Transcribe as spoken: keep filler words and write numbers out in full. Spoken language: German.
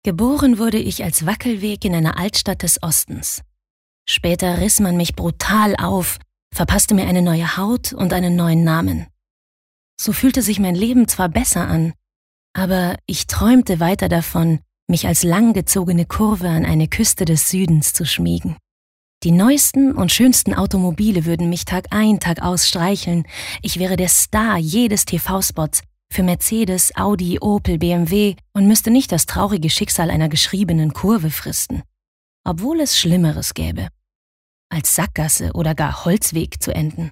Geboren wurde ich als Wackelweg in einer Altstadt des Ostens. Später riss man mich brutal auf, verpasste mir eine neue Haut und einen neuen Namen. So fühlte sich mein Leben zwar besser an, aber ich träumte weiter davon, mich als langgezogene Kurve an eine Küste des Südens zu schmiegen. Die neuesten und schönsten Automobile würden mich Tag ein, Tag aus streicheln. Ich wäre der Star jedes T V-Spots für Mercedes, Audi, Opel, B M W und müsste nicht das traurige Schicksal einer geschriebenen Kurve fristen. Obwohl es Schlimmeres gäbe, als Sackgasse oder gar Holzweg zu enden.